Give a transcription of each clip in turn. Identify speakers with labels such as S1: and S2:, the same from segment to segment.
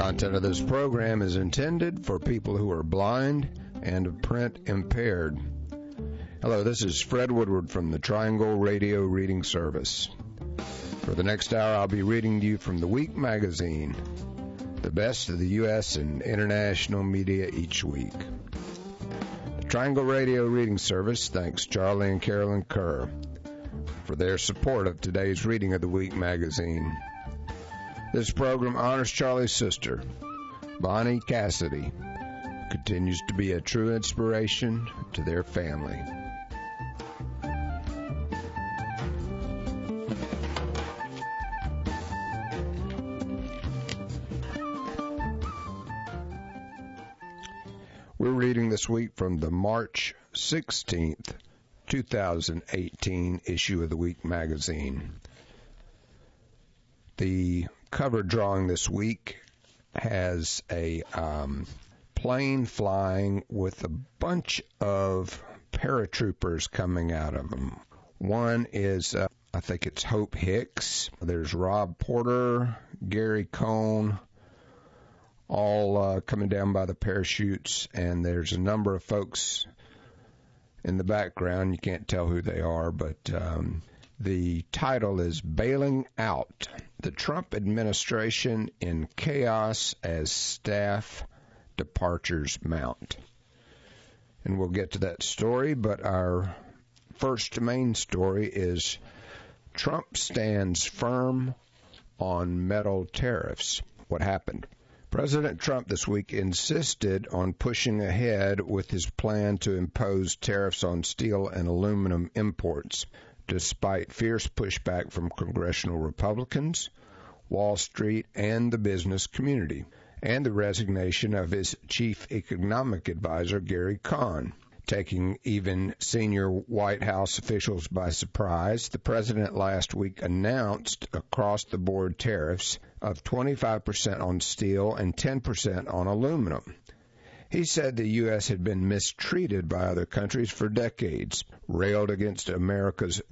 S1: Content of this program is intended for people who are blind and print impaired. Hello, this is Fred Woodward from the Triangle Radio Reading Service. For the next hour, I'll be reading to you from The Week magazine, the best of the U.S. and international media each week. The Triangle Radio Reading Service thanks Charlie and Carolyn Kerr for their support of today's reading of The Week magazine. This program honors Charlie's sister, Bonnie Cassidy, who continues to be a true inspiration to their family. We're reading this week from the March 16th, 2018 issue of The Week magazine. The cover drawing this week has a plane flying with a bunch of paratroopers coming out of them. One is, I think it's Hope Hicks. There's Rob Porter, Gary Cohn, all coming down by the parachutes, and there's a number of folks in the background. You can't tell who they are, but the title is Bailing Out: The Trump Administration in Chaos as Staff Departures Mount. And we'll get to that story, but our first main story is Trump stands firm on metal tariffs. What happened? President Trump this week insisted on pushing ahead with his plan to impose tariffs on steel and aluminum imports, despite fierce pushback from congressional Republicans, Wall Street, and the business community, and the resignation of his chief economic advisor, Gary Cohn. Taking even senior White House officials by surprise, the president last week announced across-the-board tariffs of 25% on steel and 10% on aluminum. He said the U.S. had been mistreated by other countries for decades, railed against America's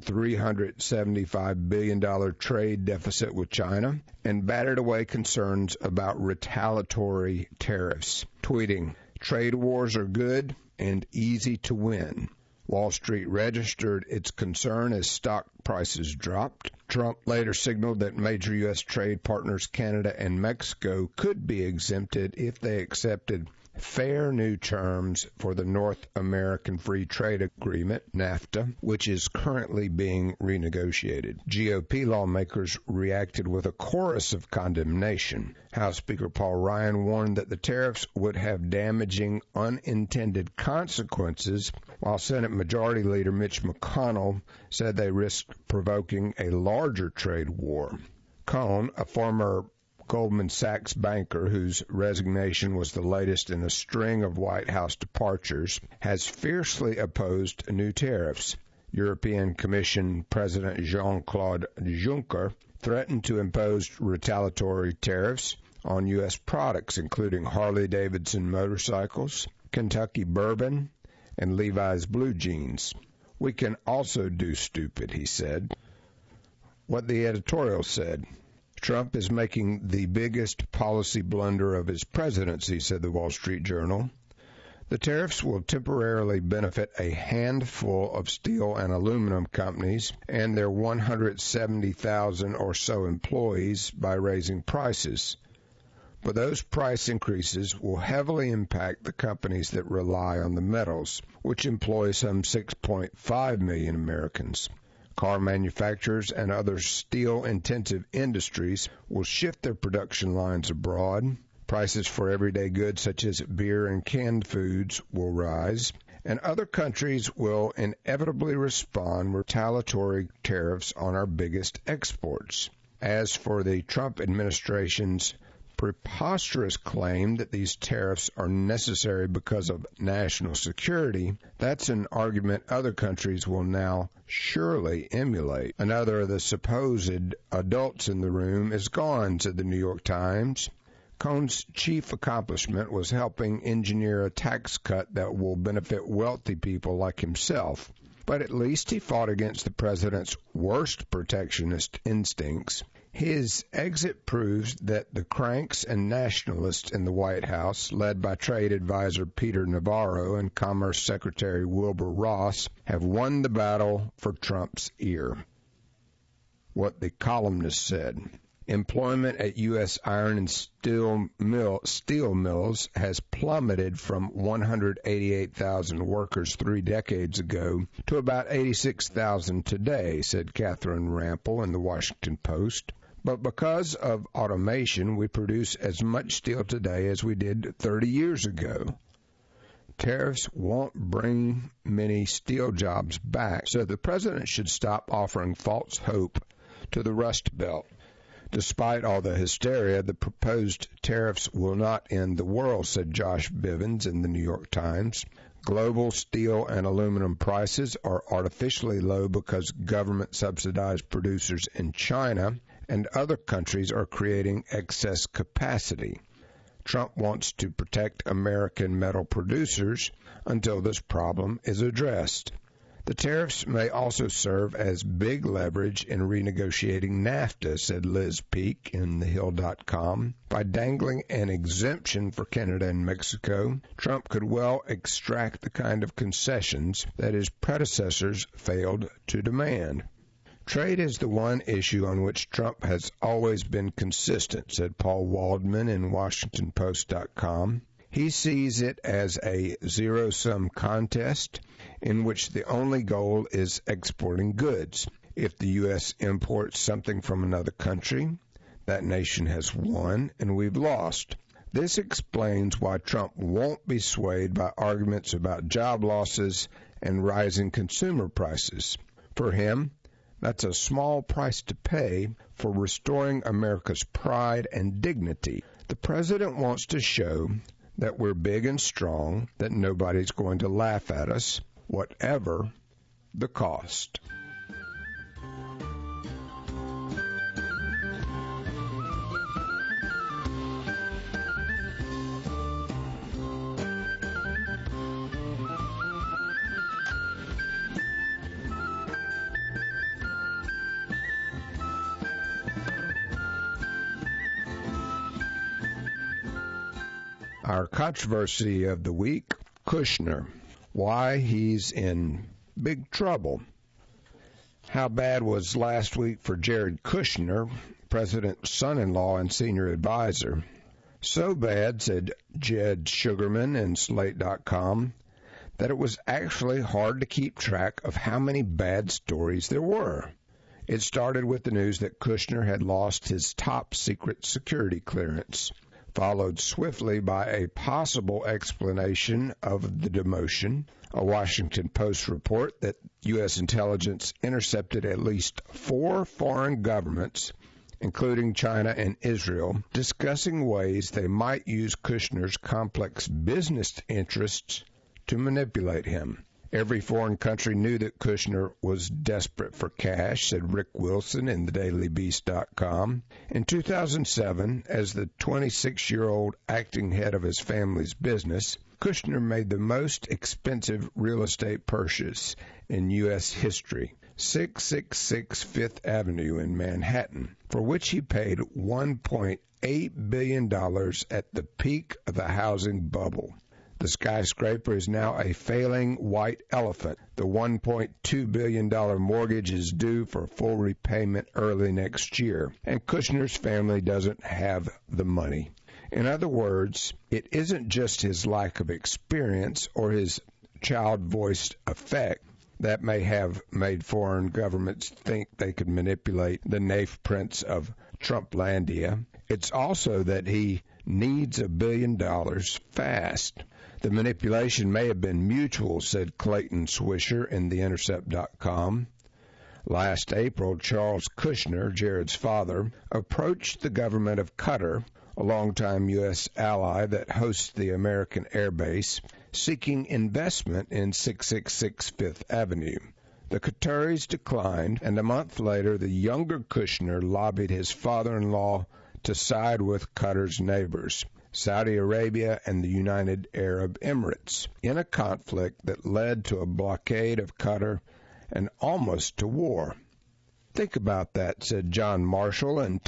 S1: $375 billion trade deficit with China, and batted away concerns about retaliatory tariffs, tweeting, "Trade wars are good and easy to win." Wall Street registered its concern as stock prices dropped. Trump later signaled that major U.S. trade partners Canada and Mexico could be exempted if they accepted fair new terms for the North American Free Trade Agreement, NAFTA, which is currently being renegotiated. GOP lawmakers reacted with a chorus of condemnation. House Speaker Paul Ryan warned that the tariffs would have damaging unintended consequences, while Senate Majority Leader Mitch McConnell said they risked provoking a larger trade war. Cohn, a former Goldman Sachs banker whose resignation was the latest in a string of White House departures, has fiercely opposed new tariffs. European Commission President Jean-Claude Juncker threatened to impose retaliatory tariffs on U.S. products, including Harley-Davidson motorcycles, Kentucky bourbon, and Levi's blue jeans. "We can also do stupid," he said. What the editorial said: Trump is making the biggest policy blunder of his presidency, said the Wall Street Journal. The tariffs will temporarily benefit a handful of steel and aluminum companies and their 170,000 or so employees by raising prices. But those price increases will heavily impact the companies that rely on the metals, which employ some 6.5 million Americans. Car manufacturers and other steel-intensive industries will shift their production lines abroad. Prices for everyday goods such as beer and canned foods will rise, and other countries will inevitably respond with retaliatory tariffs on our biggest exports. As for the Trump administration's preposterous claim that these tariffs are necessary because of national security, that's an argument other countries will now surely emulate. Another of the supposed adults in the room is gone, said the New York Times. Cohn's chief accomplishment was helping engineer a tax cut that will benefit wealthy people like himself. But at least he fought against the president's worst protectionist instincts. His exit proves that the cranks and nationalists in the White House, led by Trade Advisor Peter Navarro and Commerce Secretary Wilbur Ross, have won the battle for Trump's ear. What the columnist said. Employment at U.S. iron and steel mills has plummeted from 188,000 workers 3 decades ago to about 86,000 today, said Catherine Rampell in the Washington Post. But because of automation, we produce as much steel today as we did 30 years ago. Tariffs won't bring many steel jobs back, so the president should stop offering false hope to the Rust Belt. Despite all the hysteria, the proposed tariffs will not end the world, said Josh Bivens in the New York Times. Global steel and aluminum prices are artificially low because government-subsidized producers in China and other countries are creating excess capacity. Trump wants to protect American metal producers until this problem is addressed. The tariffs may also serve as big leverage in renegotiating NAFTA, said Liz Peek in TheHill.com. By dangling an exemption for Canada and Mexico, Trump could well extract the kind of concessions that his predecessors failed to demand. Trade is the one issue on which Trump has always been consistent, said Paul Waldman in WashingtonPost.com. He sees it as a zero-sum contest in which the only goal is exporting goods. If the U.S. imports something from another country, that nation has won and we've lost. This explains why Trump won't be swayed by arguments about job losses and rising consumer prices. For him, that's a small price to pay for restoring America's pride and dignity. The president wants to show that we're big and strong, that nobody's going to laugh at us, whatever the cost. Our controversy of the week, Kushner, why he's in big trouble. How bad was last week for Jared Kushner, president's son-in-law and senior advisor? So bad, said Jed Sugarman in Slate.com, that it was actually hard to keep track of how many bad stories there were. It started with the news that Kushner had lost his top-secret security clearance, followed swiftly by a possible explanation of the demotion, a Washington Post report that U.S. intelligence intercepted at least 4 foreign governments, including China and Israel, discussing ways they might use Kushner's complex business interests to manipulate him. Every foreign country knew that Kushner was desperate for cash, said Rick Wilson in thedailybeast.com. In 2007, as the 26-year-old acting head of his family's business, Kushner made the most expensive real estate purchase in U.S. history, 666 Fifth Avenue in Manhattan, for which he paid $1.8 billion at the peak of the housing bubble. The skyscraper is now a failing white elephant. The $1.2 billion mortgage is due for full repayment early next year, and Kushner's family doesn't have the money. In other words, it isn't just his lack of experience or his child-voiced effect that may have made foreign governments think they could manipulate the naif prince of Trumplandia. It's also that he needs $1 billion fast. The manipulation may have been mutual, said Clayton Swisher in TheIntercept.com. Last April, Charles Kushner, Jared's father, approached the government of Qatar, a longtime U.S. ally that hosts the American Air Base, seeking investment in 666 Fifth Avenue. The Qataris declined, and a month later, the younger Kushner lobbied his father-in-law to side with Qatar's neighbors, Saudi Arabia and the United Arab Emirates, in a conflict that led to a blockade of Qatar and almost to war. Think about that, said John Marshall in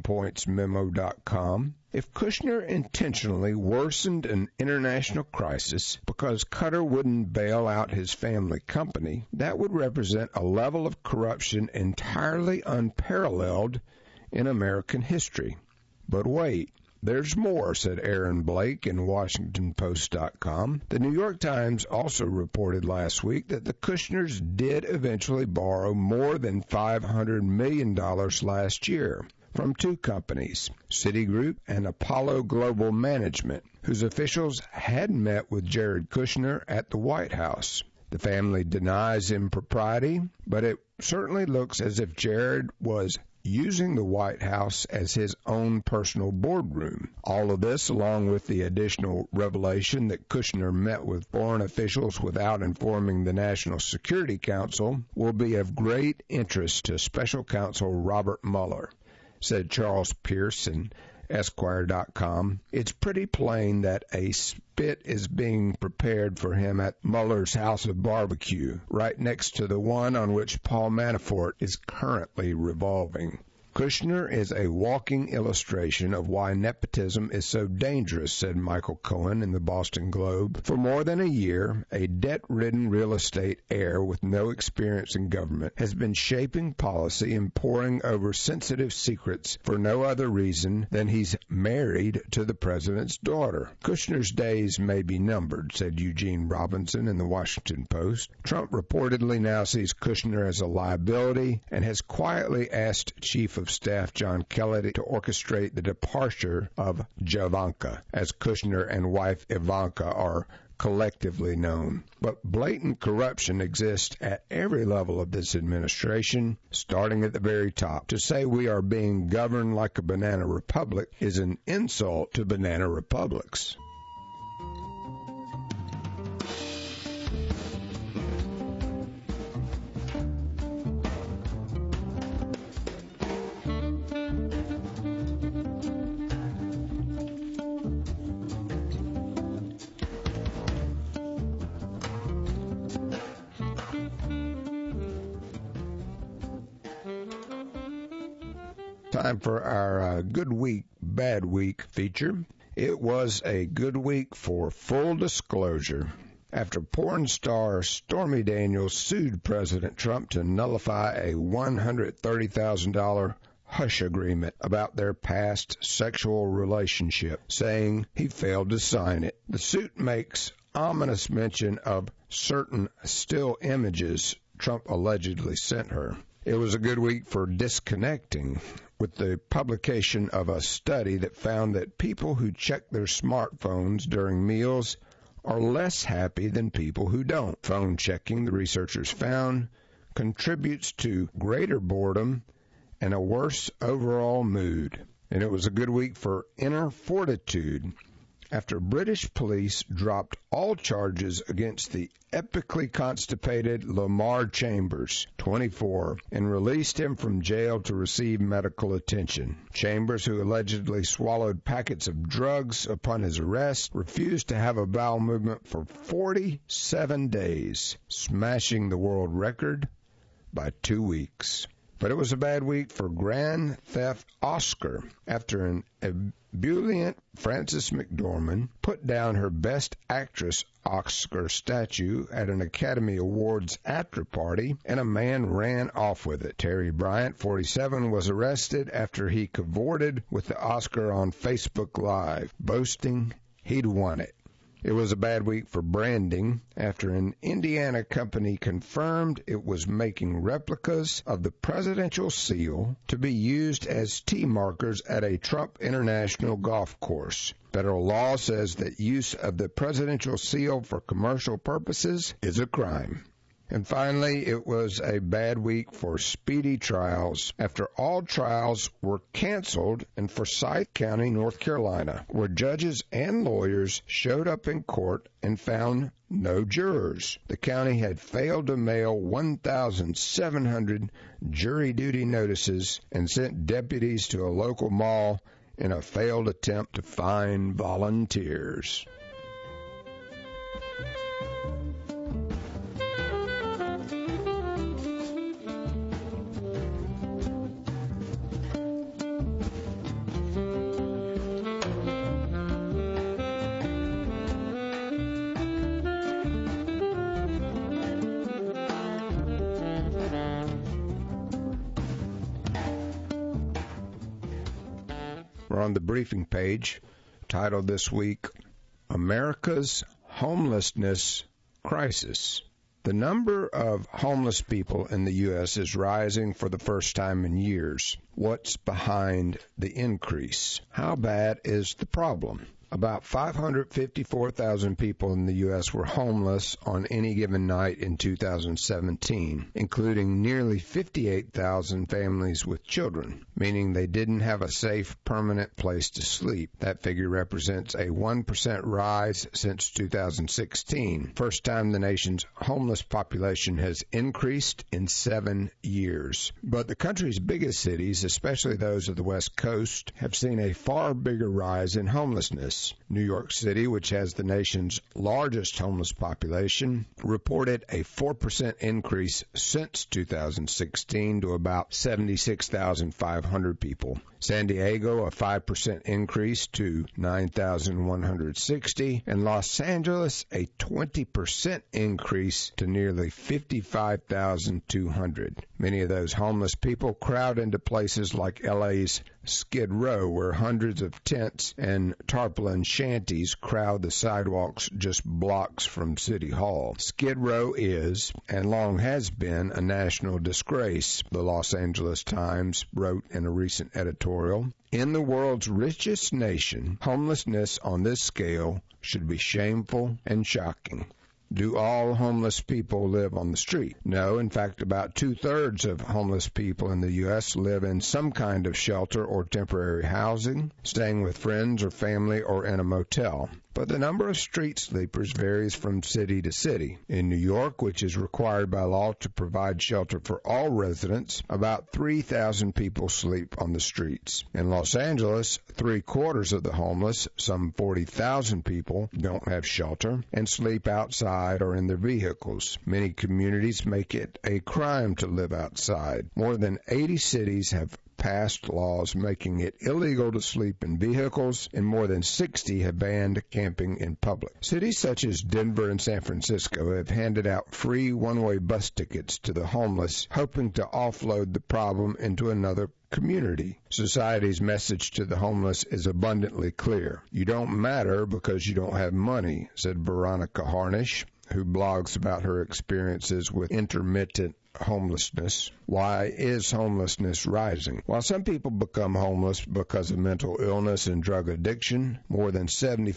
S1: TalkingPointsMemo.com. If Kushner intentionally worsened an international crisis because Qatar wouldn't bail out his family company, that would represent a level of corruption entirely unparalleled in American history. But wait, there's more, said Aaron Blake in WashingtonPost.com. The New York Times also reported last week that the Kushners did eventually borrow more than $500 million last year from two companies, Citigroup and Apollo Global Management, whose officials had met with Jared Kushner at the White House. The family denies impropriety, but it certainly looks as if Jared was using the White House as his own personal boardroom. All of this, along with the additional revelation that Kushner met with foreign officials without informing the National Security Council, will be of great interest to Special Counsel Robert Mueller, said Charles Pierce in Esquire.com. It's pretty plain that a spit is being prepared for him at Mueller's House of Barbecue, right next to the one on which Paul Manafort is currently revolving. Kushner is a walking illustration of why nepotism is so dangerous, said Michael Cohen in the Boston Globe. For more than a year, a debt-ridden real estate heir with no experience in government has been shaping policy and poring over sensitive secrets for no other reason than he's married to the president's daughter. Kushner's days may be numbered, said Eugene Robinson in the Washington Post. Trump reportedly now sees Kushner as a liability and has quietly asked Chief of Staff John Kelly to orchestrate the departure of Javanka, as Kushner and wife Ivanka are collectively known. But blatant corruption exists at every level of this administration, starting at the very top. To say we are being governed like a banana republic is an insult to banana republics. Time for our Good Week, Bad Week feature. It was a good week for full disclosure. After porn star Stormy Daniels sued President Trump to nullify a $130,000 hush agreement about their past sexual relationship, saying he failed to sign it. The suit makes ominous mention of certain still images Trump allegedly sent her. It was a good week for disconnecting, with the publication of a study that found that people who check their smartphones during meals are less happy than people who don't. Phone checking, the researchers found, contributes to greater boredom and a worse overall mood. And it was a good week for inner fortitude, after British police dropped all charges against the epically constipated Lamar Chambers, 24, and released him from jail to receive medical attention. Chambers, who allegedly swallowed packets of drugs upon his arrest, refused to have a bowel movement for 47 days, smashing the world record by 2 weeks. But it was a bad week for Grand Theft Oscar after an ebullient Frances McDormand put down her Best Actress Oscar statue at an Academy Awards after party, and a man ran off with it. Terry Bryant, 47, was arrested after he cavorted with the Oscar on Facebook Live, boasting he'd won it. It was a bad week for branding after an Indiana company confirmed it was making replicas of the presidential seal to be used as tee markers at a Trump International golf course. Federal law says that use of the presidential seal for commercial purposes is a crime. And finally, it was a bad week for speedy trials after all trials were canceled in Forsyth County, North Carolina, where judges and lawyers showed up in court and found no jurors. The county had failed to mail 1,700 jury duty notices and sent deputies to a local mall in a failed attempt to find volunteers. We're on the briefing page, titled this week, America's Homelessness Crisis. The number of homeless people in the U.S. is rising for the first time in years. What's behind the increase? How bad is the problem? About 554,000 people in the U.S. were homeless on any given night in 2017, including nearly 58,000 families with children, meaning they didn't have a safe, permanent place to sleep. That figure represents a 1% rise since 2016, first time the nation's homeless population has increased in 7 years. But the country's biggest cities, especially those of the West Coast, have seen a far bigger rise in homelessness. New York City, which has the nation's largest homeless population, reported a 4% increase since 2016 to about 76,500 people. San Diego, a 5% increase to 9,160, and Los Angeles, a 20% increase to nearly 55,200. Many of those homeless people crowd into places like LA's Skid Row, where hundreds of tents and tarpaulin shanties crowd the sidewalks just blocks from City Hall. Skid Row is, and long has been, a national disgrace, the Los Angeles Times wrote in a recent editorial. In the world's richest nation, homelessness on this scale should be shameful and shocking. Do all homeless people live on the street? No. In fact, about 2/3 of homeless people in the U.S. live in some kind of shelter or temporary housing, staying with friends or family or in a motel. But the number of street sleepers varies from city to city. In New York, which is required by law to provide shelter for all residents, about 3,000 people sleep on the streets. In Los Angeles, 3/4 of the homeless, some 40,000 people, don't have shelter and sleep outside or in their vehicles. Many communities make it a crime to live outside. More than 80 cities have passed laws making it illegal to sleep in vehicles, and more than 60 have banned camping in public. Cities such as Denver and San Francisco have handed out free one-way bus tickets to the homeless, hoping to offload the problem into another community. Society's message to the homeless is abundantly clear. You don't matter because you don't have money, said Veronica Harnish, who blogs about her experiences with intermittent homelessness. Why is homelessness rising? While some people become homeless because of mental illness and drug addiction, more than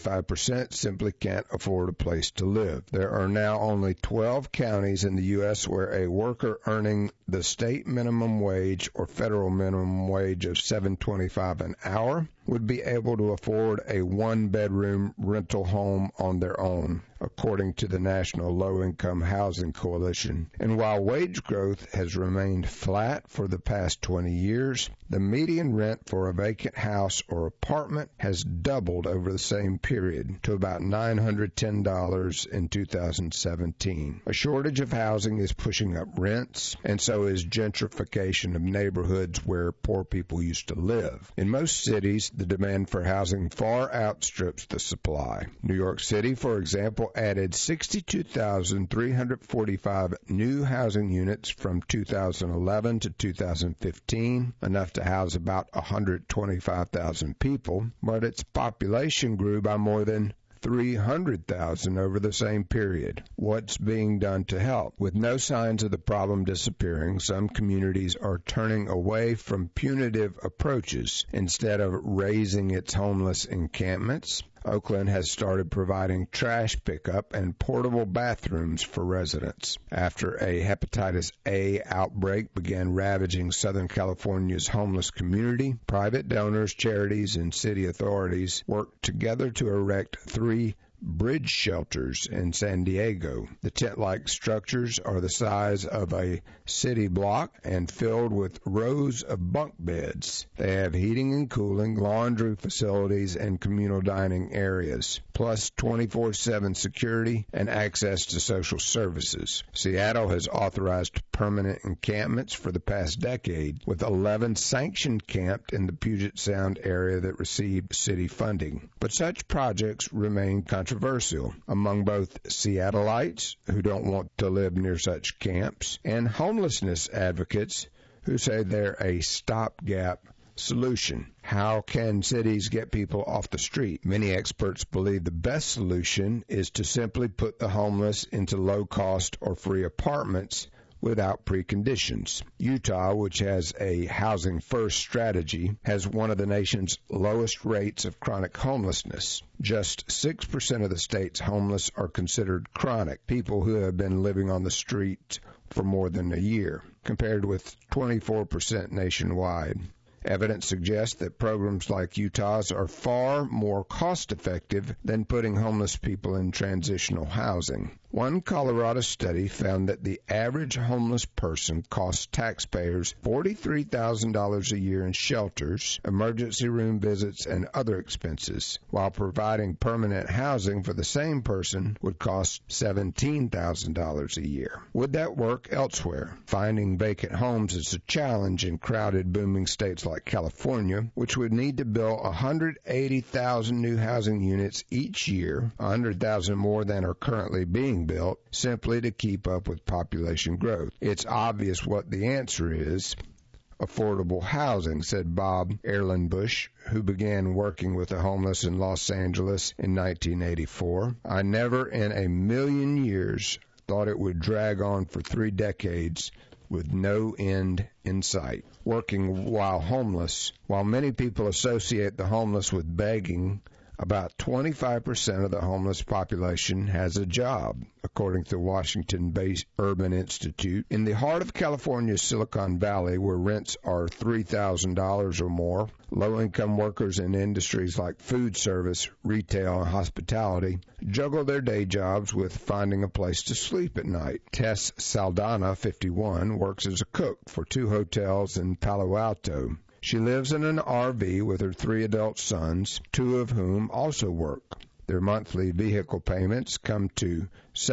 S1: 75% simply can't afford a place to live. There are now only 12 counties in the U.S. where a worker earning the state minimum wage or federal minimum wage of $7.25 an hour would be able to afford a one-bedroom rental home on their own, according to the National Low-Income Housing Coalition. And while wage growth has remained flat for the past 20 years, the median rent for a vacant house or apartment has doubled over the same period to about $910 in 2017. A shortage of housing is pushing up rents, and so is gentrification of neighborhoods where poor people used to live. In most cities, the demand for housing far outstrips the supply. New York City, for example, added 62,345 new housing units from 2011 to 2015, enough to house about 125,000 people, but its population grew by more than 300,000 over the same period. What's being done to help? With no signs of the problem disappearing, some communities are turning away from punitive approaches instead of raising its homeless encampments. Oakland has started providing trash pickup and portable bathrooms for residents. After a hepatitis A outbreak began ravaging Southern California's homeless community, private donors, charities, and city authorities worked together to erect 3 bridge shelters in San Diego. The tent-like structures are the size of a city block and filled with rows of bunk beds. They have heating and cooling, laundry facilities, and communal dining areas, plus 24/7 security and access to social services. Seattle has authorized permanent encampments for the past decade, with 11 sanctioned camped in the Puget Sound area that received city funding. But such projects remain controversial among both Seattleites, who don't want to live near such camps, and homelessness advocates who say they're a stopgap Solution: how can cities get people off the street? Many experts believe the best solution is to simply put the homeless into low-cost or free apartments without preconditions. Utah, which has a housing-first strategy, has one of the nation's lowest rates of chronic homelessness. Just 6% of the state's homeless are considered chronic, people who have been living on the street for more than a year, compared with 24% nationwide. Evidence suggests that programs like Utah's are far more cost-effective than putting homeless people in transitional housing. One Colorado study found that the average homeless person costs taxpayers $43,000 a year in shelters, emergency room visits, and other expenses, while providing permanent housing for the same person would cost $17,000 a year. Would that work elsewhere? Finding vacant homes is a challenge in crowded, booming states like California, which would need to build 180,000 new housing units each year, 100,000 more than are currently being built, simply to keep up with population growth. It's obvious what the answer is. Affordable housing, said Bob Erlenbush, who began working with the homeless in Los Angeles in 1984. I never in a million years thought it would drag on for 3 decades with no end in sight. Working while homeless. While many people associate the homeless with begging, about 25% of the homeless population has a job, according to the Washington-based Urban Institute. In the heart of California's Silicon Valley, where rents are $3,000 or more, low-income workers in industries like food service, retail, and hospitality juggle their day jobs with finding a place to sleep at night. Tess Saldana, 51, works as a cook for 2 hotels in Palo Alto. She lives in an RV with her 3 adult sons, 2 of whom also work. Their monthly vehicle payments come to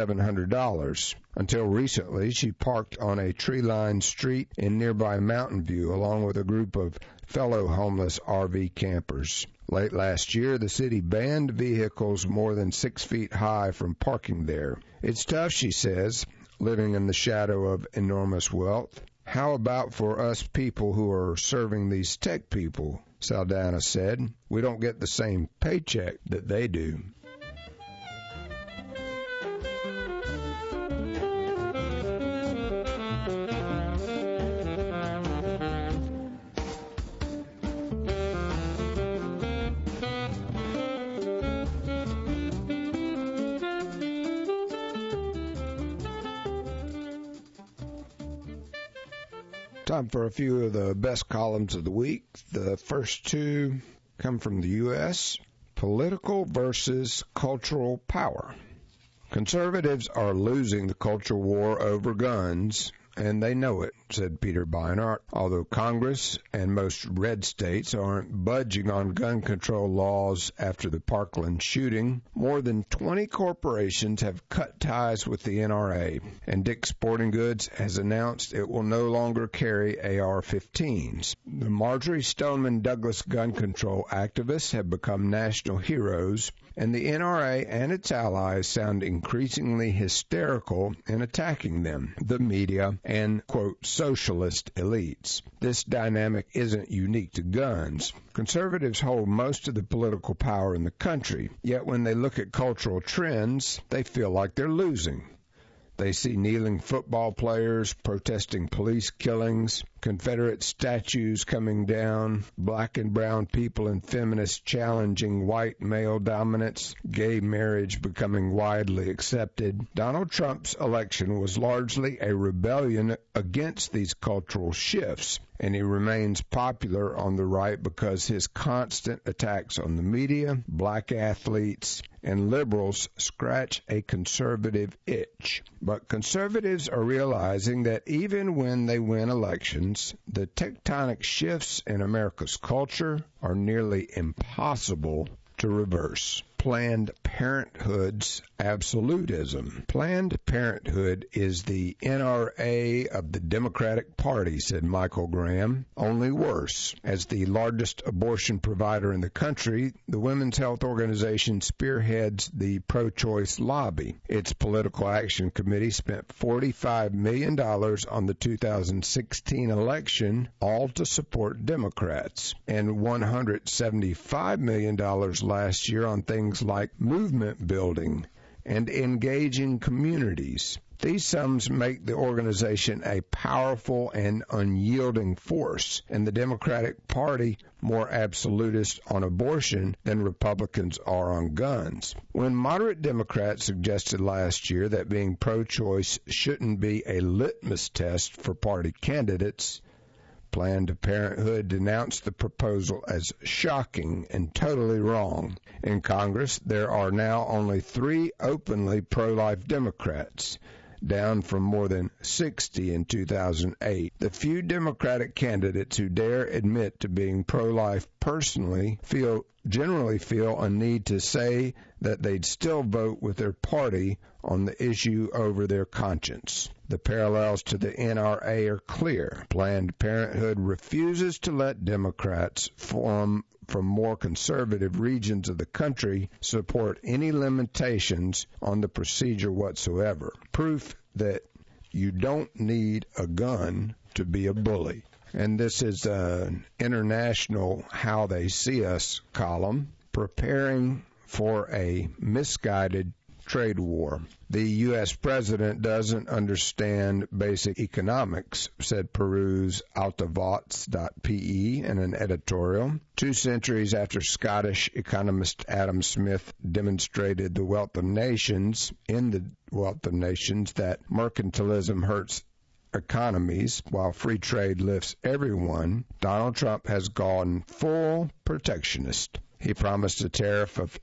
S1: $700. Until recently, she parked on a tree-lined street in nearby Mountain View along with a group of fellow homeless RV campers. Late last year, the city banned vehicles more than 6 feet high from parking there. It's tough, she says, living in the shadow of enormous wealth. How about for us people who are serving these tech people? Saldana said. We don't get the same paycheck that they do. Time for a few of the best columns of the week. The first 2 come from the U.S. Political versus cultural power. Conservatives are losing the culture war over guns, and they know it, said Peter Beinart. Although Congress and most red states aren't budging on gun control laws after the Parkland shooting, more than 20 corporations have cut ties with the NRA, and Dick's Sporting Goods has announced it will no longer carry AR-15s. The Marjorie Stoneman Douglas gun control activists have become national heroes, and the NRA and its allies sound increasingly hysterical in attacking them, the media, and, quote, socialist elites. This dynamic isn't unique to guns. Conservatives hold most of the political power in the country, yet when they look at cultural trends, they feel like they're losing. They see kneeling football players protesting police killings, Confederate statues coming down, black and brown people and feminists challenging white male dominance, gay marriage becoming widely accepted. Donald Trump's election was largely a rebellion against these cultural shifts, and he remains popular on the right because his constant attacks on the media, black athletes, and liberals scratch a conservative itch. But conservatives are realizing that even when they win elections, the tectonic shifts in America's culture are nearly impossible to reverse. Planned Parenthood's absolutism. Planned Parenthood is the NRA of the Democratic Party, said Michael Graham, only worse. As the largest abortion provider in the country, the Women's Health Organization spearheads the pro-choice lobby. Its Political Action Committee spent $45 million on the 2016 election, all to support Democrats, and $175 million last year on things like movement building and engaging communities. These sums make the organization a powerful and unyielding force, and the Democratic Party more absolutist on abortion than Republicans are on guns. When moderate Democrats suggested last year that being pro-choice shouldn't be a litmus test for party candidates, Planned Parenthood denounced the proposal as shocking and totally wrong. In Congress, there are now only 3 openly pro-life Democrats, down from more than 60 in 2008. The few Democratic candidates who dare admit to being pro-life personally generally feel a need to say that they'd still vote with their party on the issue over their conscience. The parallels to the NRA are clear. Planned Parenthood refuses to let Democrats from more conservative regions of the country support any limitations on the procedure whatsoever. Proof that you don't need a gun to be a bully. And this is an international How They See Us column, preparing for a misguided trade war. The U.S. president doesn't understand basic economics, said Peru's Altavox.pe in an editorial. 2 centuries after Scottish economist Adam Smith demonstrated in the Wealth of Nations that mercantilism hurts economies while free trade lifts everyone, Donald Trump has gone full protectionist. He promised a tariff of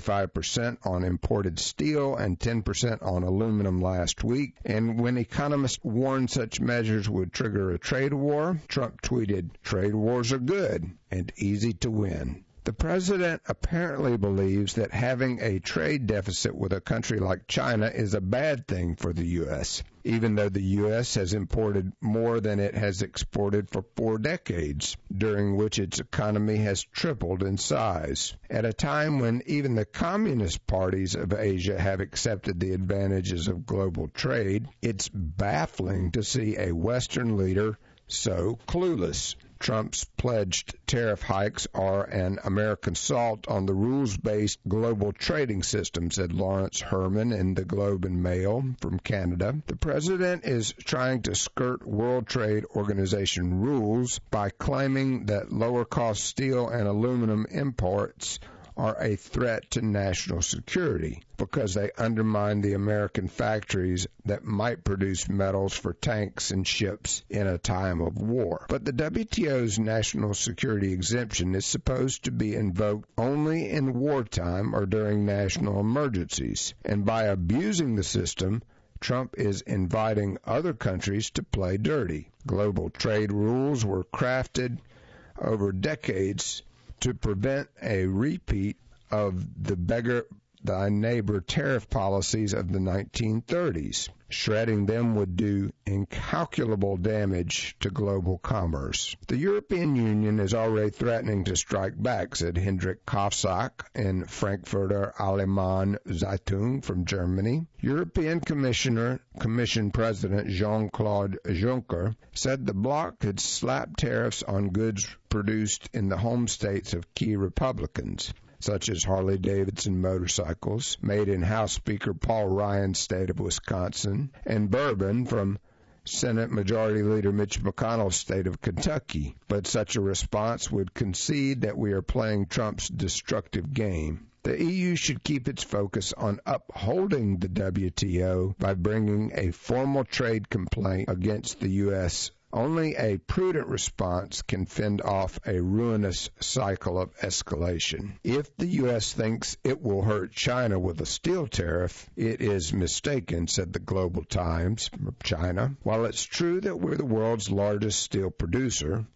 S1: 25% on imported steel and 10% on aluminum last week. And when economists warned such measures would trigger a trade war, Trump tweeted, "Trade wars are good and easy to win." The president apparently believes that having a trade deficit with a country like China is a bad thing for the U.S., even though the U.S. has imported more than it has exported for 4 decades, during which its economy has tripled in size. At a time when even the communist parties of Asia have accepted the advantages of global trade, it's baffling to see a Western leader so clueless. Trump's pledged tariff hikes are an American assault on the rules-based global trading system, said Lawrence Herman in the Globe and Mail from Canada. The president is trying to skirt World Trade Organization rules by claiming that lower-cost steel and aluminum imports are a threat to national security because they undermine the American factories that might produce metals for tanks and ships in a time of war. But the WTO's national security exemption is supposed to be invoked only in wartime or during national emergencies. And by abusing the system, Trump is inviting other countries to play dirty. Global trade rules were crafted over decades to prevent a repeat of the beggar thy neighbor tariff policies of the 1930s. Shredding them would do incalculable damage to global commerce. The European Union is already threatening to strike back, said Hendrik Kofsak in Frankfurter Allgemeine Zeitung from Germany. European Commission President Jean-Claude Juncker said the bloc could slap tariffs on goods produced in the home states of key Republicans, such as Harley-Davidson motorcycles, made in House Speaker Paul Ryan's state of Wisconsin, and bourbon from Senate Majority Leader Mitch McConnell's state of Kentucky. But such a response would concede that we are playing Trump's destructive game. The EU should keep its focus on upholding the WTO by bringing a formal trade complaint against the U.S. Only a prudent response can fend off a ruinous cycle of escalation. If the U.S. thinks it will hurt China with a steel tariff, it is mistaken, said the Global Times of China. While it's true that we're the world's largest steel producer,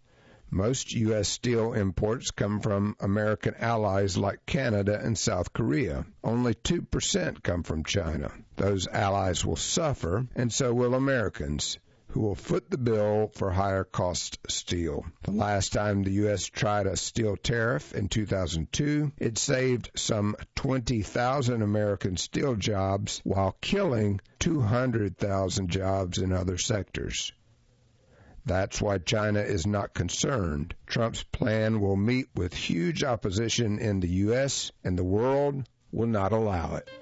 S1: Most U.S. steel imports come from American allies like Canada and South Korea. Only 2% come from China. Those allies will suffer, and so will Americans, who will foot the bill for higher cost steel. The last time the U.S. tried a steel tariff in 2002, it saved some 20,000 American steel jobs while killing 200,000 jobs in other sectors. That's why China is not concerned. Trump's plan will meet with huge opposition in the U.S., and the world will not allow it.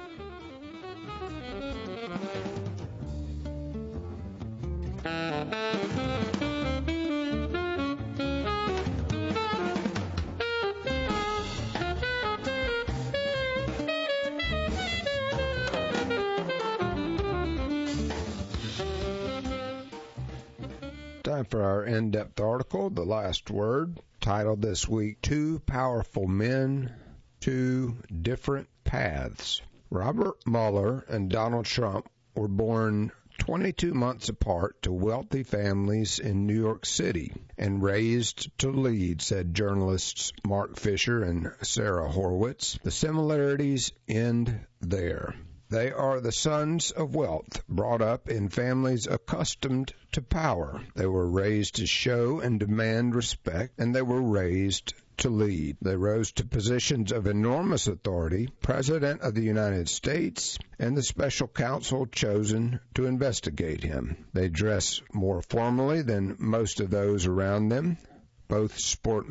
S1: Time for our in-depth article, The Last Word, titled this week, Two Powerful Men, Two Different Paths. Robert Mueller and Donald Trump were born 22 months apart to wealthy families in New York City and raised to lead, said journalists Mark Fisher and Sarah Horowitz. The similarities end there. They are the sons of wealth, brought up in families accustomed to power. They were raised to show and demand respect, and they were raised to lead. They rose to positions of enormous authority, President of the United States, and the special counsel chosen to investigate him. They dress more formally than most of those around them. Both sport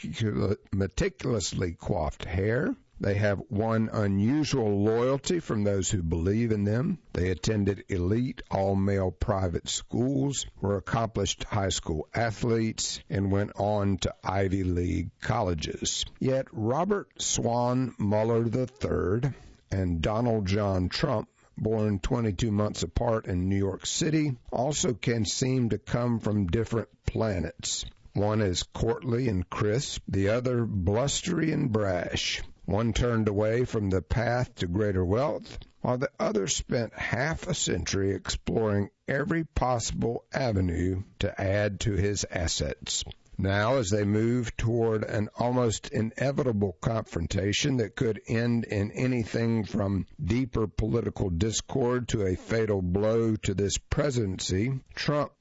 S1: meticulously coiffed hair. They have one unusual loyalty from those who believe in them. They attended elite all-male private schools, were accomplished high school athletes, and went on to Ivy League colleges. Yet Robert Swan Mueller III and Donald John Trump, born 22 months apart in New York City, also can seem to come from different planets. One is courtly and crisp, the other blustery and brash. One turned away from the path to greater wealth, while the other spent half a century exploring every possible avenue to add to his assets. Now, as they move toward an almost inevitable confrontation that could end in anything from deeper political discord to a fatal blow to this presidency, Trump,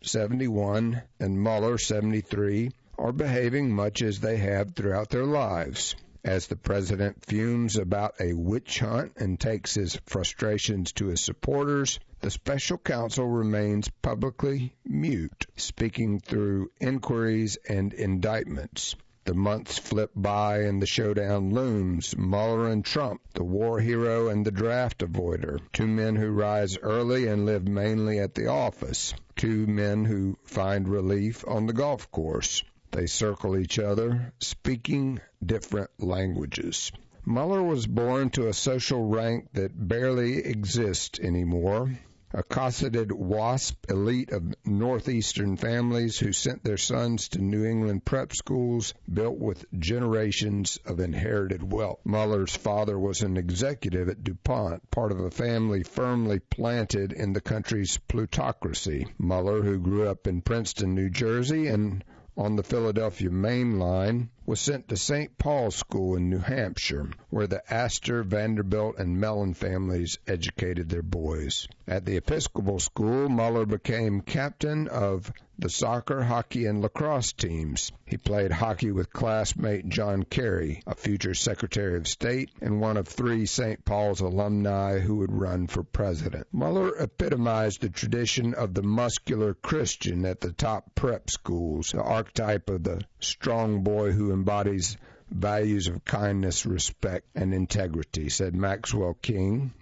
S1: 71, and Mueller, 73, are behaving much as they have throughout their lives. As the president fumes about a witch hunt and takes his frustrations to his supporters, the special counsel remains publicly mute, speaking through inquiries and indictments. The months flip by and the showdown looms. Mueller and Trump, the war hero and the draft avoider. Two men who rise early and live mainly at the office. Two men who find relief on the golf course. They circle each other, speaking different languages. Mueller was born to a social rank that barely exists anymore. A cosseted WASP elite of northeastern families who sent their sons to New England prep schools built with generations of inherited wealth. Mueller's father was an executive at DuPont, part of a family firmly planted in the country's plutocracy. Mueller, who grew up in Princeton, New Jersey, and on the Philadelphia Main Line, was sent to St. Paul's School in New Hampshire, where the Astor, Vanderbilt, and Mellon families educated their boys. At the Episcopal School, Mueller became captain of the soccer, hockey, and lacrosse teams. He played hockey with classmate John Kerry, a future Secretary of State and one of 3 St. Paul's alumni who would run for president. Mueller epitomized the tradition of the muscular Christian at the top prep schools, the archetype of the strong boy who embodies values of kindness, respect, and integrity, said Maxwell King,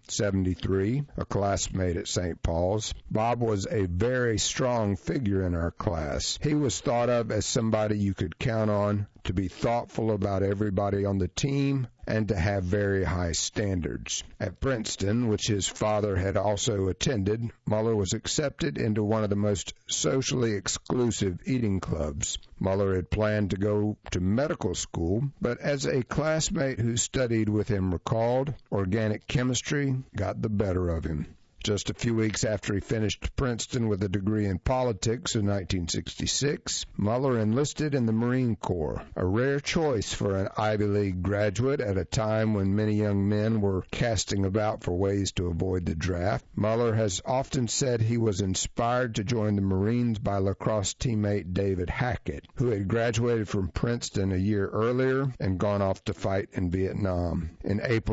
S1: 73, a classmate at St. Paul's. Bob was a very strong figure in our class. He was thought of as somebody you could count on, to be thoughtful about everybody on the team, and to have very high standards. At Princeton, which his father had also attended, Mueller was accepted into one of the most socially exclusive eating clubs. Mueller had planned to go to medical school, but as a classmate who studied with him recalled, organic chemistry got the better of him. Just a few weeks after he finished Princeton with a degree in politics in 1966, Muller enlisted in the Marine Corps, a rare choice for an Ivy League graduate at a time when many young men were casting about for ways to avoid the draft. Muller has often said he was inspired to join the Marines by lacrosse teammate David Hackett, who had graduated from Princeton a year earlier and gone off to fight in Vietnam. In April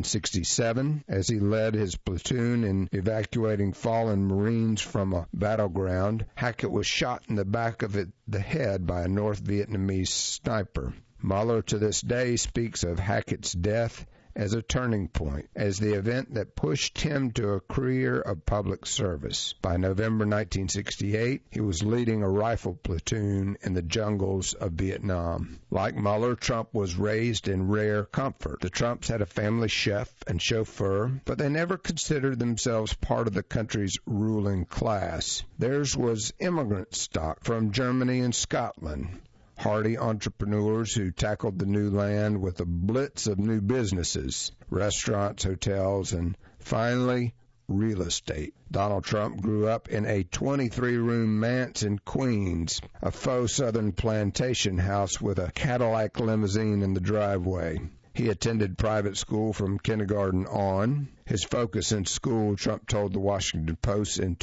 S1: 1967, as he led his platoon in evacuating fallen Marines from a battleground, Hackett was shot in the back of the head by a North Vietnamese sniper. Muller to this day speaks of Hackett's death as a turning point, as the event that pushed him to a career of public service. By November 1968, he was leading a rifle platoon in the jungles of Vietnam. Like Muller, Trump was raised in rare comfort. The Trumps had a family chef and chauffeur, but they never considered themselves part of the country's ruling class. Theirs was immigrant stock from Germany and Scotland. Hardy entrepreneurs who tackled the new land with a blitz of new businesses, restaurants, hotels, and finally, real estate. Donald Trump grew up in a 23-room manse in Queens, a faux Southern plantation house with a Cadillac limousine in the driveway. He attended private school from kindergarten on. His focus in school, Trump told the Washington Post in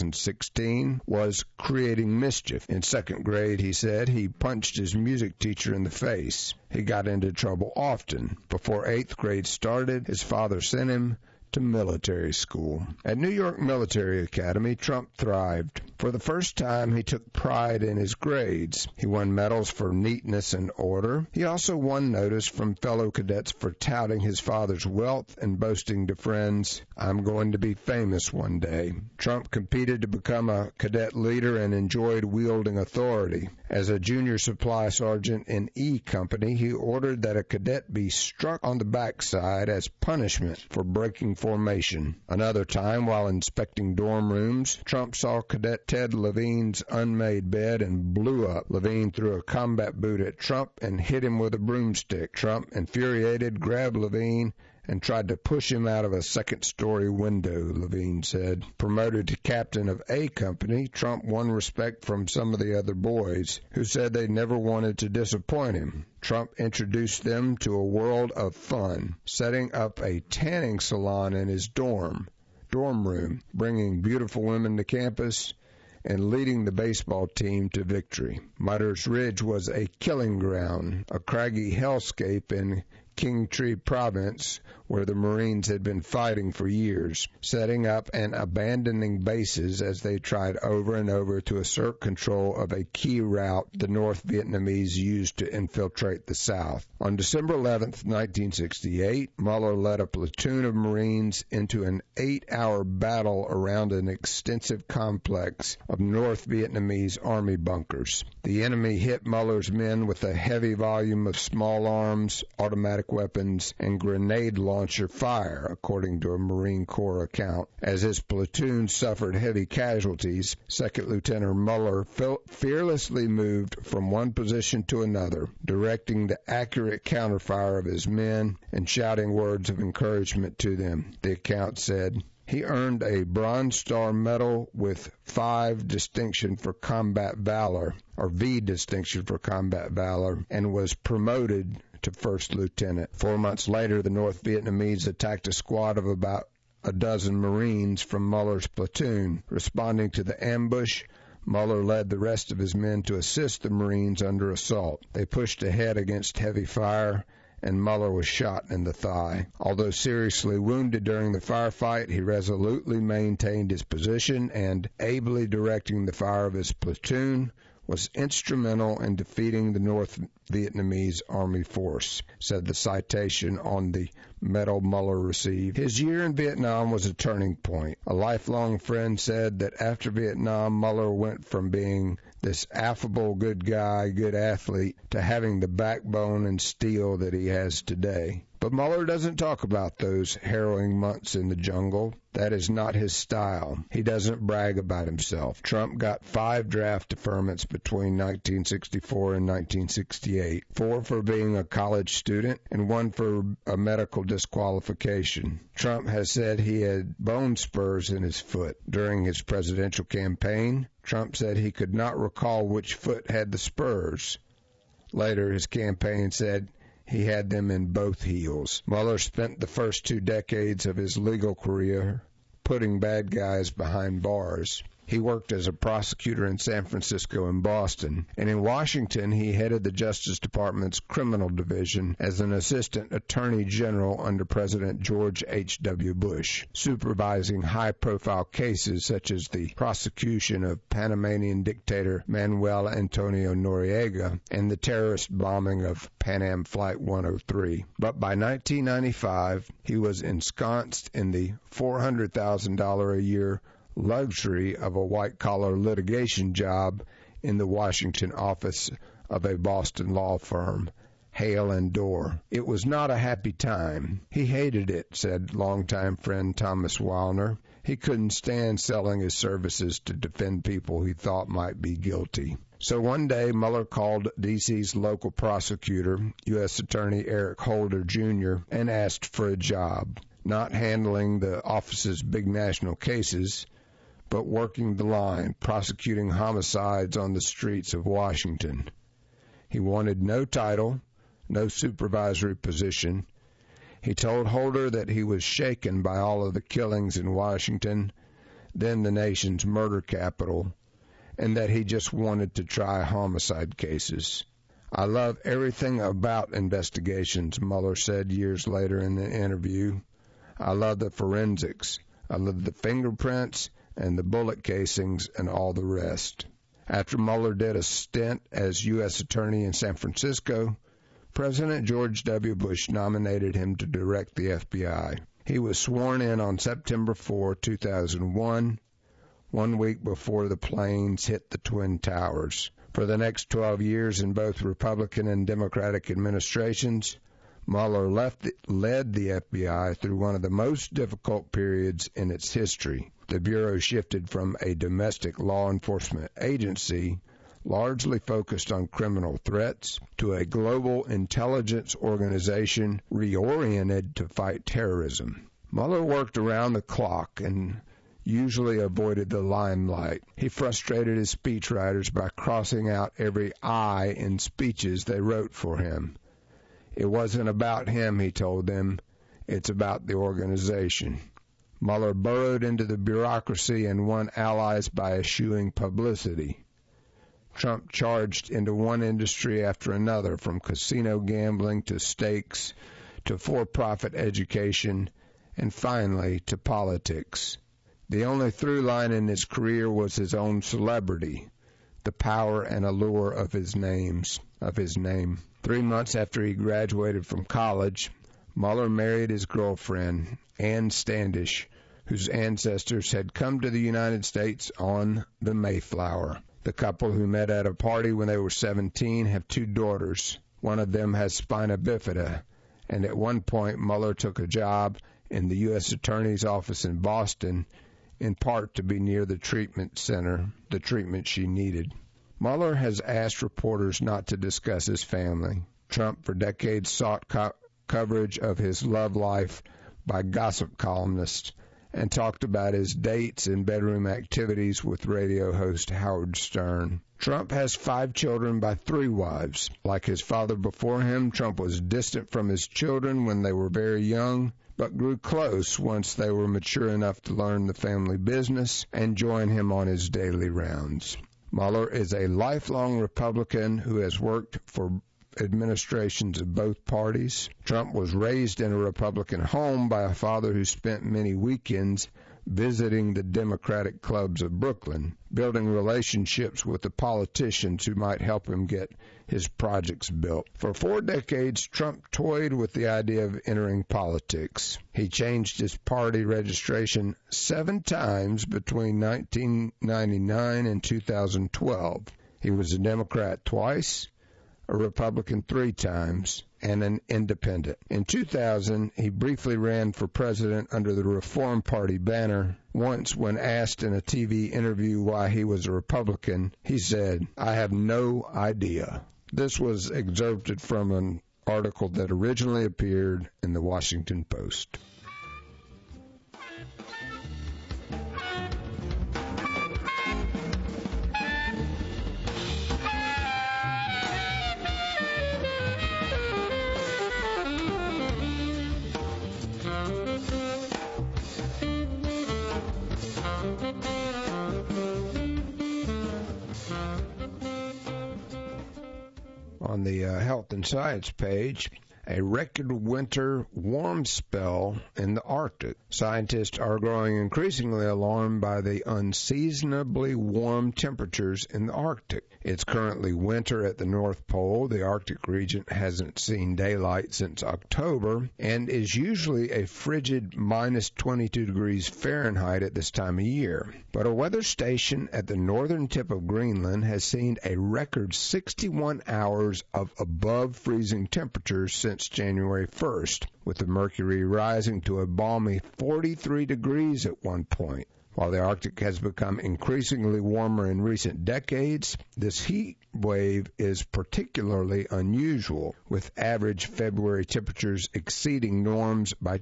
S1: 2016, was creating mischief. In second grade, he said, he punched his music teacher in the face. He got into trouble often. Before eighth grade started, his father sent him to military school. At New York Military Academy, Trump thrived. For the first time, he took pride in his grades. He won medals for neatness and order. He also won notice from fellow cadets for touting his father's wealth and boasting to friends, "I'm going to be famous one day." Trump competed to become a cadet leader and enjoyed wielding authority. As a junior supply sergeant in E Company, he ordered that a cadet be struck on the backside as punishment for breaking formation. Another time, while inspecting dorm rooms, Trump saw Cadet Ted Levine's unmade bed and blew up. Levine threw a combat boot at Trump and hit him with a broomstick. Trump, infuriated, grabbed Levine and tried to push him out of a second-story window, Levine said. Promoted to captain of A Company, Trump won respect from some of the other boys, who said they never wanted to disappoint him. Trump introduced them to a world of fun, setting up a tanning salon in his dorm room, bringing beautiful women to campus, and leading the baseball team to victory. Mutter's Ridge was a killing ground, a craggy hellscape in Kingtree Province, where the Marines had been fighting for years, setting up and abandoning bases as they tried over and over to assert control of a key route the North Vietnamese used to infiltrate the South. On December 11, 1968, Muller led a platoon of Marines into an 8-hour battle around an extensive complex of North Vietnamese army bunkers. The enemy hit Muller's men with a heavy volume of small arms, automatic weapons, and grenade launcher fire, according to a Marine Corps account. As his platoon suffered heavy casualties, Second Lieutenant Muller fearlessly moved from one position to another, directing the accurate counterfire of his men and shouting words of encouragement to them, the account said. He earned a Bronze Star Medal with V Distinction for Combat Valor, and was promoted to first lieutenant. 4 months later, the North Vietnamese attacked a squad of about a dozen Marines from Muller's platoon. Responding to the ambush, Muller led the rest of his men to assist the Marines under assault. They pushed ahead against heavy fire, and Muller was shot in the thigh. Although seriously wounded during the firefight, he resolutely maintained his position and, ably directing the fire of his platoon, was instrumental in defeating the North Vietnamese Army force, said the citation on the medal Muller received. His year in Vietnam was a turning point. A lifelong friend said that after Vietnam, Muller went from being this affable, good guy, good athlete, to having the backbone and steel that he has today. But Mueller doesn't talk about those harrowing months in the jungle. That is not his style. He doesn't brag about himself. Trump got 5 draft deferments between 1964 and 1968, 4 for being a college student and 1 for a medical disqualification. Trump has said he had bone spurs in his foot during his presidential campaign. Trump said he could not recall which foot had the spurs. Later, his campaign said he had them in both heels. Mueller spent the first 2 decades of his legal career putting bad guys behind bars. He worked as a prosecutor in San Francisco and Boston, and in Washington he headed the Justice Department's criminal division as an assistant attorney general under President George H.W. Bush, supervising high-profile cases such as the prosecution of Panamanian dictator Manuel Antonio Noriega and the terrorist bombing of Pan Am Flight 103. But by 1995, he was ensconced in the $400,000 a year luxury of a white-collar litigation job in the Washington office of a Boston law firm, Hale and Dorr. It was not a happy time. He hated it, said longtime friend Thomas Wilner. He couldn't stand selling his services to defend people he thought might be guilty. So one day, Mueller called D.C.'s local prosecutor, U.S. Attorney Eric Holder, Jr., and asked for a job, not handling the office's big national cases, but working the line, prosecuting homicides on the streets of Washington. He wanted no title, no supervisory position. He told Holder that he was shaken by all of the killings in Washington, then the nation's murder capital, and that he just wanted to try homicide cases. I love everything about investigations, Mueller said years later in an interview. I love the forensics. I love the fingerprints and the bullet casings and all the rest. After Mueller did a stint as U.S. Attorney in San Francisco, President George W. Bush nominated him to direct the FBI. He was sworn in on September 4, 2001, 1 week before the planes hit the Twin Towers. For the next 12 years in both Republican and Democratic administrations, Mueller led the FBI through one of the most difficult periods in its history. The Bureau shifted from a domestic law enforcement agency largely focused on criminal threats to a global intelligence organization reoriented to fight terrorism. Mueller worked around the clock and usually avoided the limelight. He frustrated his speechwriters by crossing out every I in speeches they wrote for him. It wasn't about him, he told them. It's about the organization. Mueller burrowed into the bureaucracy and won allies by eschewing publicity. Trump charged into one industry after another, from casino gambling to stakes to for-profit education and finally to politics. The only through line in his career was his own celebrity, the power and allure of his name. 3 months after he graduated from college, Mueller married his girlfriend, Ann Standish, whose ancestors had come to the United States on the Mayflower. The couple, who met at a party when they were 17, have 2 daughters. One of them has spina bifida, and at one point Mueller took a job in the U.S. Attorney's office in Boston, in part to be near the treatment center, the treatment she needed. Mueller has asked reporters not to discuss his family. Trump for decades sought coverage of his love life by gossip columnists and talked about his dates and bedroom activities with radio host Howard Stern. Trump has 5 children by 3 wives. Like his father before him, Trump was distant from his children when they were very young, but grew close once they were mature enough to learn the family business and join him on his daily rounds. Mueller is a lifelong Republican who has worked for administrations of both parties. Trump was raised in a Republican home by a father who spent many weekends visiting the Democratic clubs of Brooklyn, building relationships with the politicians who might help him get his projects built. For 4 decades, Trump toyed with the idea of entering politics. He changed his party registration 7 times between 1999 and 2012. He was a Democrat twice, a Republican 3 times, and an independent. In 2000, he briefly ran for president under the Reform Party banner. Once, when asked in a TV interview why he was a Republican, he said, "I have no idea." This was excerpted from an article that originally appeared in the Washington Post. On the Health and Science page, a record winter warm spell in the Arctic. Scientists are growing increasingly alarmed by the unseasonably warm temperatures in the Arctic. It's currently winter at the North Pole. The Arctic region hasn't seen daylight since October and is usually a frigid minus 22 degrees Fahrenheit at this time of year. But a weather station at the northern tip of Greenland has seen a record 61 hours of above freezing temperatures since January 1st, with the mercury rising to a balmy 43 degrees at one point. While the Arctic has become increasingly warmer in recent decades, this heat wave is particularly unusual, with average February temperatures exceeding norms by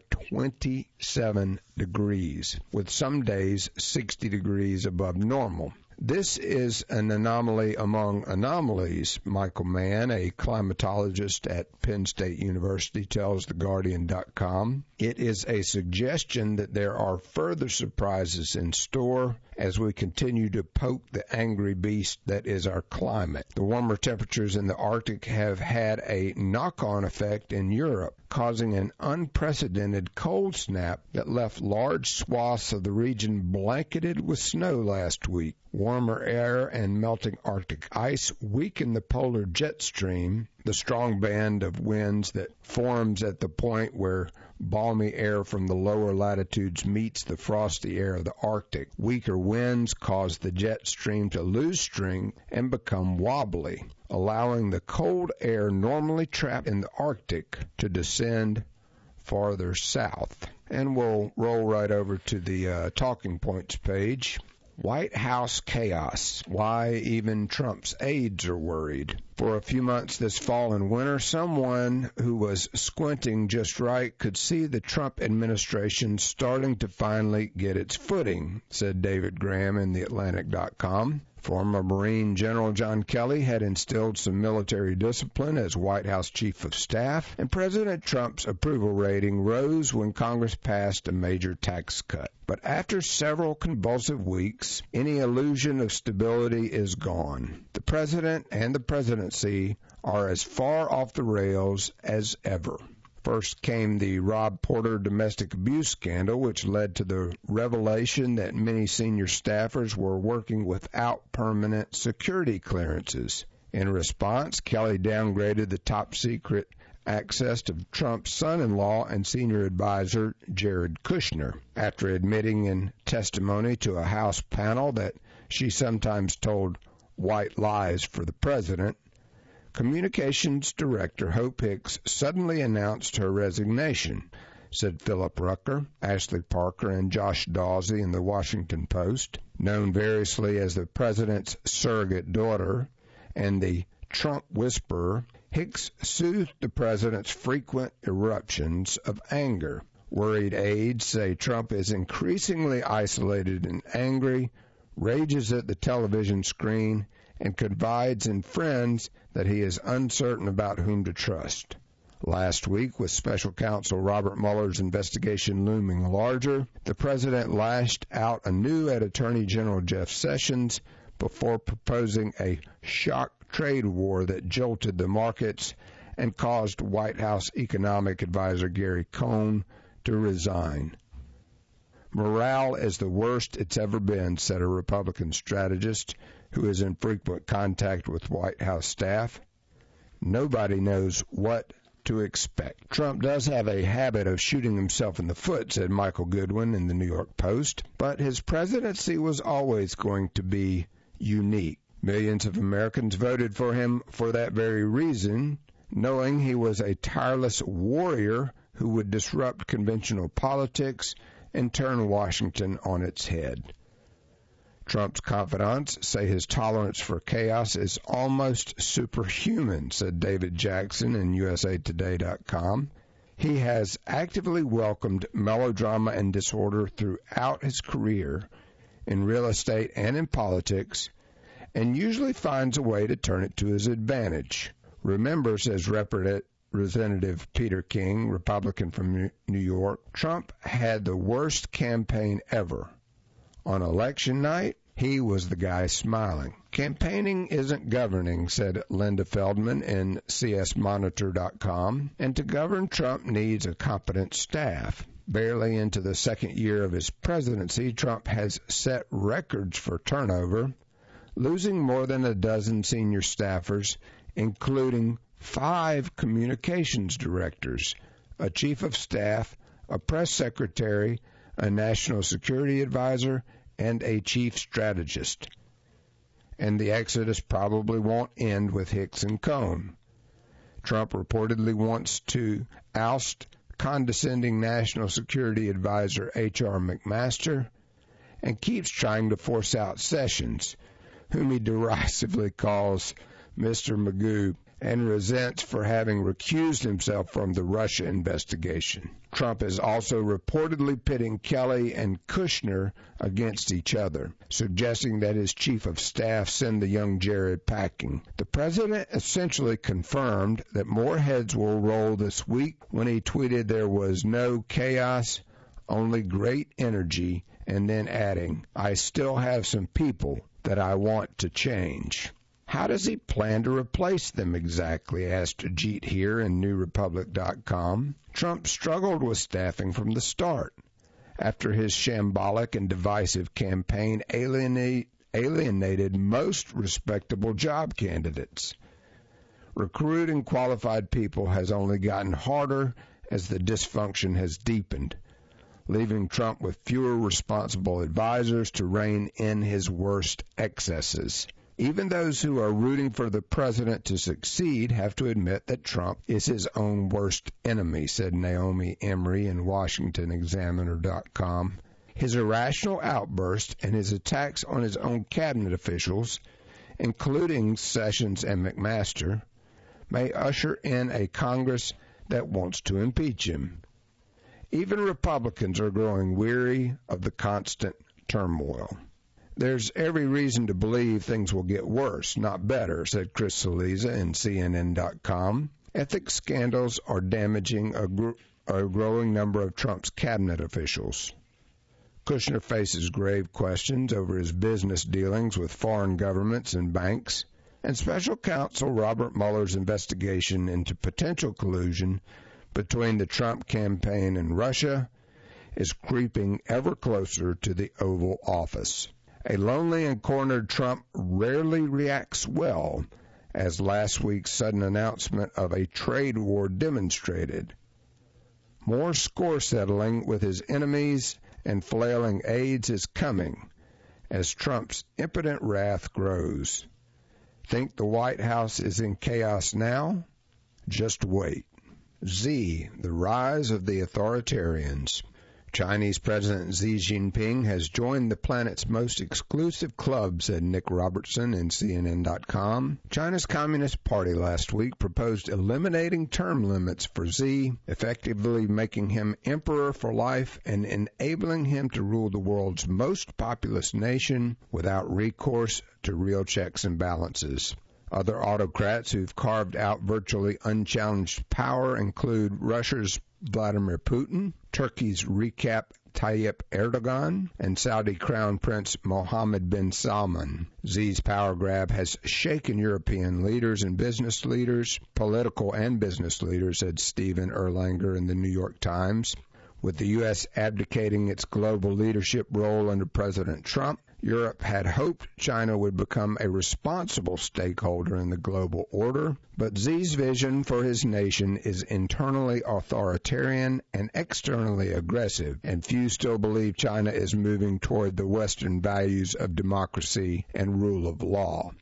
S1: 27 degrees, with some days 60 degrees above normal. This is an anomaly among anomalies, Michael Mann, a climatologist at Penn State University, tells TheGuardian.com. It is a suggestion that there are further surprises in store as we continue to poke the angry beast that is our climate. The warmer temperatures in the Arctic have had a knock-on effect in Europe, causing an unprecedented cold snap that left large swaths of the region blanketed with snow last week. Warmer air and melting Arctic ice weakened the polar jet stream, the strong band of winds that forms at the point where balmy air from the lower latitudes meets the frosty air of the Arctic. Weaker winds cause the jet stream to lose strength and become wobbly, allowing the cold air normally trapped in the Arctic to descend farther south. And we'll roll right over to the talking points page. White House chaos. Why even Trump's aides are worried. For a few months this fall and winter, someone who was squinting just right could see the Trump administration starting to finally get its footing, said David Graham in TheAtlantic.com. Former Marine General John Kelly had instilled some military discipline as White House Chief of Staff, and President Trump's approval rating rose when Congress passed a major tax cut. But after several convulsive weeks, any illusion of stability is gone. The president and the presidency are as far off the rails as ever. First came the Rob Porter domestic abuse scandal, which led to the revelation that many senior staffers were working without permanent security clearances. In response, Kelly downgraded the top secret access to Trump's son-in-law and senior advisor, Jared Kushner, after admitting in testimony to a House panel that she sometimes told white lies for the president. Communications Director Hope Hicks suddenly announced her resignation, said Philip Rucker, Ashley Parker, and Josh Dawsey in the Washington Post. Known variously as the president's surrogate daughter and the Trump whisperer, Hicks soothed the president's frequent eruptions of anger. Worried aides say Trump is increasingly isolated and angry, rages at the television screen, and confides in friends that he is uncertain about whom to trust. Last week, with special counsel Robert Mueller's investigation looming larger, the president lashed out anew at Attorney General Jeff Sessions before proposing a shock trade war that jolted the markets and caused White House economic advisor Gary Cohn to resign. Morale is the worst it's ever been, said a Republican strategist who is in frequent contact with White House staff. Nobody knows what to expect. Trump does have a habit of shooting himself in the foot, said Michael Goodwin in the New York Post, but his presidency was always going to be unique. Millions of Americans voted for him for that very reason, knowing he was a tireless warrior who would disrupt conventional politics and turn Washington on its head. Trump's confidants say his tolerance for chaos is almost superhuman, said David Jackson in USAtoday.com. He has actively welcomed melodrama and disorder throughout his career in real estate and in politics, and usually finds a way to turn it to his advantage. Remember, says Representative Peter King, Republican from New York, Trump had the worst campaign ever. On election night, he was the guy smiling. Campaigning isn't governing, said Linda Feldman in CSMonitor.com, and to govern, Trump needs a competent staff. Barely into the second year of his presidency, Trump has set records for turnover, losing more than a dozen senior staffers, including 5 communications directors, a chief of staff, a press secretary, a national security advisor, and a chief strategist. And the exodus probably won't end with Hicks and Cohn. Trump reportedly wants to oust condescending National Security Advisor H.R. McMaster and keeps trying to force out Sessions, whom he derisively calls Mr. Magoo, and resents for having recused himself from the Russia investigation. Trump is also reportedly pitting Kelly and Kushner against each other, suggesting that his chief of staff send the young Jared packing. The president essentially confirmed that more heads will roll this week when he tweeted there was no chaos, only great energy, and then adding, "I still have some people that I want to change." How does he plan to replace them exactly? Asked Ajit here in NewRepublic.com. Trump struggled with staffing from the start. After his shambolic and divisive campaign alienated most respectable job candidates. Recruiting qualified people has only gotten harder as the dysfunction has deepened, leaving Trump with fewer responsible advisors to rein in his worst excesses. Even those who are rooting for the president to succeed have to admit that Trump is his own worst enemy, said Naomi Emery in WashingtonExaminer.com. His irrational outburst and his attacks on his own cabinet officials, including Sessions and McMaster, may usher in a Congress that wants to impeach him. Even Republicans are growing weary of the constant turmoil. There's every reason to believe things will get worse, not better, said Chris Cillizza in CNN.com. Ethics scandals are damaging a growing number of Trump's cabinet officials. Kushner faces grave questions over his business dealings with foreign governments and banks, and special counsel Robert Mueller's investigation into potential collusion between the Trump campaign and Russia is creeping ever closer to the Oval Office. A lonely and cornered Trump rarely reacts well, as last week's sudden announcement of a trade war demonstrated. More score settling with his enemies and flailing aides is coming as Trump's impotent wrath grows. Think the White House is in chaos now? Just wait. Z, the rise of the authoritarians. Chinese President Xi Jinping has joined the planet's most exclusive club, said Nick Robertson in CNN.com. China's Communist Party last week proposed eliminating term limits for Xi, effectively making him emperor for life and enabling him to rule the world's most populous nation without recourse to real checks and balances. Other autocrats who've carved out virtually unchallenged power include Russia's Vladimir Putin, Turkey's Recep Tayyip Erdogan, and Saudi Crown Prince Mohammed bin Salman. Xi's power grab has shaken European leaders and business leaders, political and business leaders, said Stephen Erlanger in the New York Times. With the U.S. abdicating its global leadership role under President Trump, Europe had hoped China would become a responsible stakeholder in the global order, but Xi's vision for his nation is internally authoritarian and externally aggressive, and few still believe China is moving toward the Western values of democracy and rule of law.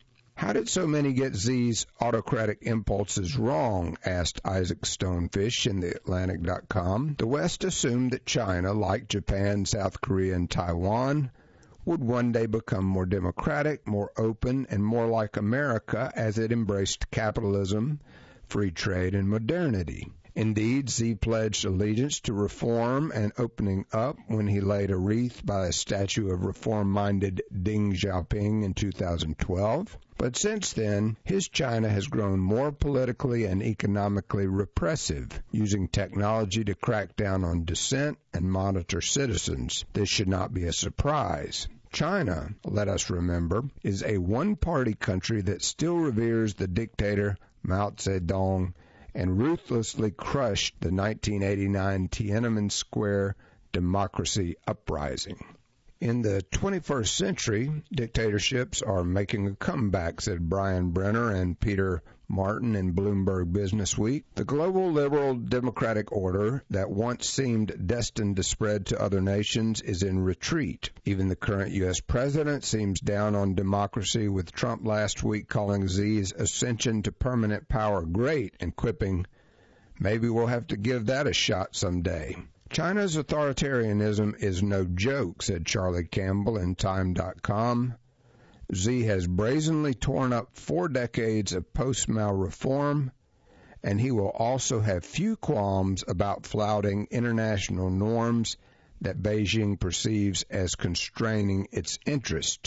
S1: How did so many get Xi's autocratic impulses wrong? Asked Isaac Stonefish in the Atlantic.com. The West assumed that China, like Japan, South Korea, and Taiwan, would one day become more democratic, more open, and more like America as it embraced capitalism, free trade, and modernity. Indeed, Xi pledged allegiance to reform and opening up when he laid a wreath by a statue of reform-minded Deng Xiaoping in 2012. But since then, his China has grown more politically and economically repressive, using technology to crack down on dissent and monitor citizens. This should not be a surprise. China, let us remember, is a one-party country that still reveres the dictator Mao Zedong and ruthlessly crushed the 1989 Tiananmen Square democracy uprising. In the 21st century, dictatorships are making a comeback, said Brian Brenner and Peter Martin in Bloomberg Businessweek. The global liberal democratic order that once seemed destined to spread to other nations is in retreat. Even the current U.S. president seems down on democracy, with Trump last week calling Xi's ascension to permanent power great and quipping, "Maybe we'll have to give that a shot someday." China's authoritarianism is no joke, said Charlie Campbell in Time.com. Xi has brazenly torn up 4 decades of post-Mao reform, and he will also have few qualms about flouting international norms that Beijing perceives as constraining its interest.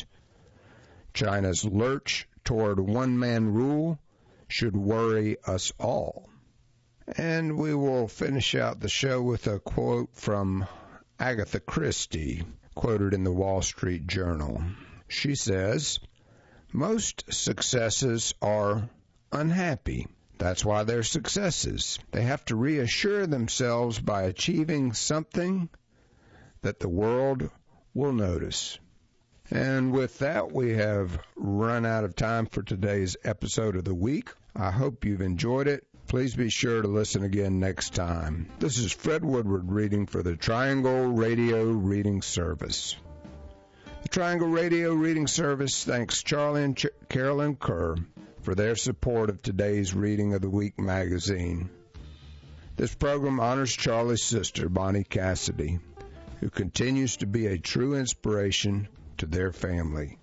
S1: China's lurch toward one-man rule should worry us all. And we will finish out the show with a quote from Agatha Christie, quoted in the Wall Street Journal. She says, "Most successes are unhappy. That's why they're successes. They have to reassure themselves by achieving something that the world will notice." And with that, we have run out of time for today's episode of the week. I hope you've enjoyed it. Please be sure to listen again next time. This is Fred Woodward reading for the Triangle Radio Reading Service. The Triangle Radio Reading Service thanks Charlie and Carolyn Kerr for their support of today's Reading of the Week magazine. This program honors Charlie's sister, Bonnie Cassidy, who continues to be a true inspiration to their family.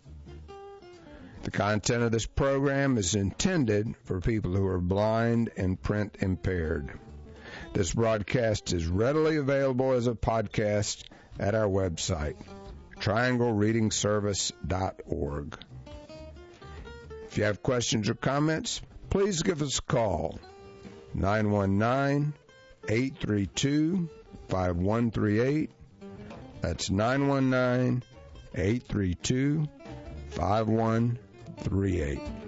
S1: The content of this program is intended for people who are blind and print impaired. This broadcast is readily available as a podcast at our website, trianglereadingservice.org. If you have questions or comments, please give us a call, 919-832-5138. That's 919-832-5138.